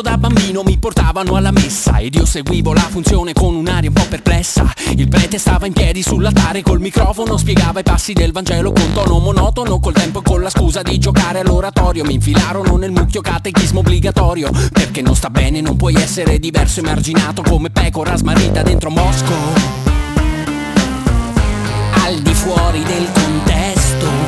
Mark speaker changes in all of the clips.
Speaker 1: da bambino mi portavano alla messa ed io seguivo la funzione con un'aria un po' perplessa. Il prete stava in piedi sull'altare col microfono, spiegava i passi del Vangelo con tono monotono. Col tempo e con la scusa di giocare all'oratorio mi infilarono nel mucchio catechismo obbligatorio. Perché non sta bene, non puoi essere diverso, emarginato come pecora smarrita dentro Mosco, al di fuori del contesto.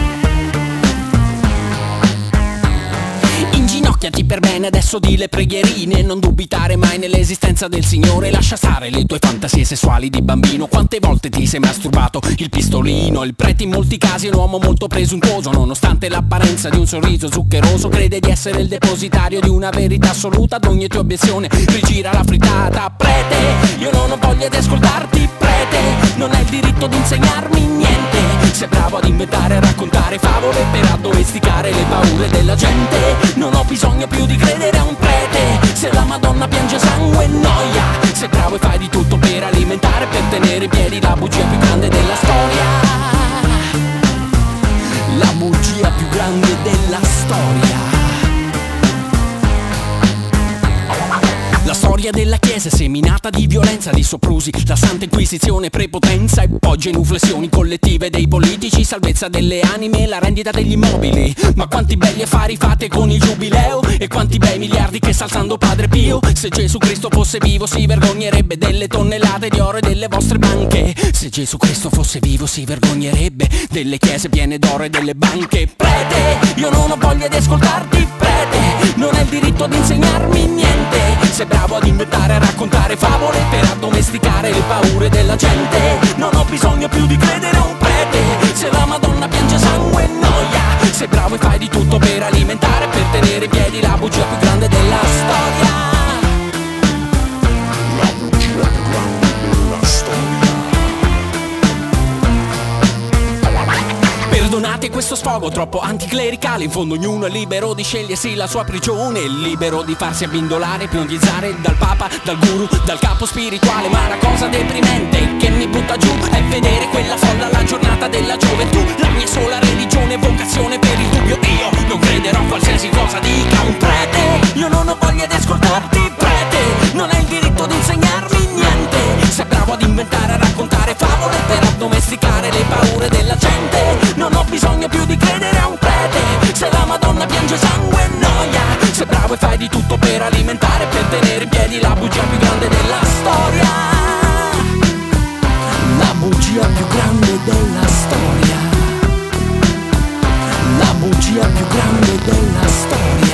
Speaker 1: Inginocchiati per bene, adesso di le preghierine. Non dubitare mai nell'esistenza del Signore. Lascia stare le tue fantasie sessuali di bambino. Quante volte ti sei masturbato? Il pistolino. Il prete in molti casi è un uomo molto presuntuoso. Nonostante l'apparenza di un sorriso zuccheroso, crede di essere il depositario di una verità assoluta. Ad ogni tua obiezione rigira la frittata. Prete, io non ho voglia di ascoltarti. Prete, non hai il diritto di insegnarmi niente. Sei bravo ad inventare e raccontare favole per addomesticare le paure della gente. Non ho bisogno più di credere a un prete. Se la Madonna piange sangue e noia, sei bravo e fai di tutto per alimentare, per tenere in piedi la bugia più grande della storia. La bugia più grande della storia. La storia della Chiesa è seminata di violenza, di soprusi, la Santa Inquisizione, prepotenza e poi genuflessioni collettive dei politici, salvezza delle anime, la rendita degli immobili. Ma quanti belli affari fate con il giubileo e quanti bei miliardi che sta alzando Padre Pio. Se Gesù Cristo fosse vivo si vergognerebbe delle tonnellate di oro e delle vostre banche. Se Gesù Cristo fosse vivo si vergognerebbe delle chiese piene d'oro e delle banche. Prete, io non ho voglia di ascoltarti. Prete, non hai il diritto di insegnarmi niente. Sei bravo ad inventare e raccontare favole per addomesticare le paure della gente. Non ho bisogno più di credere a un prete. Se la Madonna piange sangue e noia, sei bravo e fai di tutto per alimentare, per tenere in piedi la bugia più grande della storia. La bugia più grande della storia. Perdonate questo sfogo troppo anticlericale. In fondo ognuno è libero di scegliersi la sua prigione, libero di farsi abbindolare, ipnotizzare dal papa, dal guru, dal capo spirituale. Ma la cosa deprimente che mi butta giù è vedere quella folla alla giornata della gioventù. La mia sola religione e vocazione per il dubbio. Io non crederò a qualsiasi cosa dica un prete. Io non ho voglia di ascoltarti, prete. Non hai il diritto di insegnarmi niente. Sei bravo ad inventare, a raccontare favole per addomesticare le paure della gente. Non ho bisogno più di credere a un prete. Se la Madonna piange sangue e noia, sei bravo e fai di tutto per alimentare, per tenere in piedi la bugia più grande della storia. La bugia più grande della storia. La bugia più grande della storia.